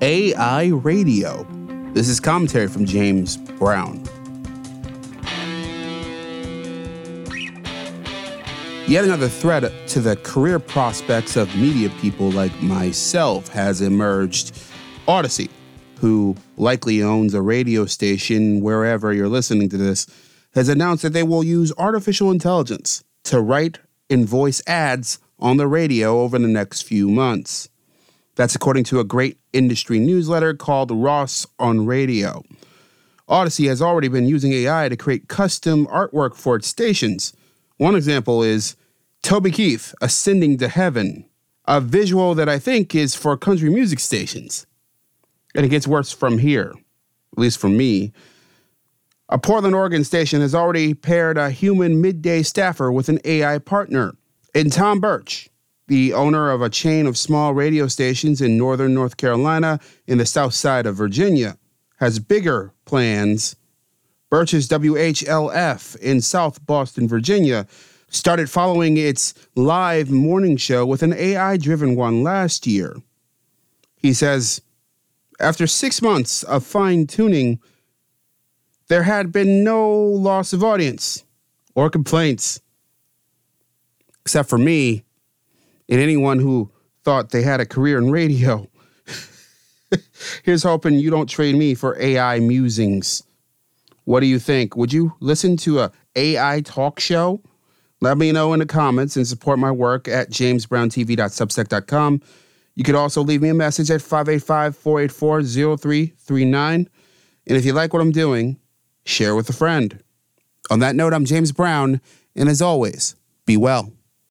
AI radio. This is commentary from James Brown. Yet another threat to the career prospects of media people like myself has emerged. Odyssey, who likely owns a radio station wherever you're listening to this, has announced that they will use artificial intelligence to write and voice ads on the radio over the next few months. That's according to a great industry newsletter called Ross on Radio. Odyssey has already been using AI to create custom artwork for its stations. One example is Toby Keith ascending to heaven, a visual that I think is for country music stations. And it gets worse from here, at least for me. A Portland, Oregon station has already paired a human midday staffer with an AI partner. And Tom Birch, the owner of a chain of small radio stations in northern North Carolina and the south side of Virginia, has bigger plans. Birch's WHLF in South Boston, Virginia, started following its live morning show with an AI-driven one last year. He says, after 6 months of fine-tuning, there had been no loss of audience or complaints. Except for me and anyone who thought they had a career in radio. Here's hoping you don't trade me for AI musings. What do you think? Would you listen to a AI talk show? Let me know in the comments and support my work at jamesbrowntv.substack.com. You could also leave me a message at 585-484-0339. And if you like what I'm doing, share with a friend. On that note, I'm James Brown, and as always, be well.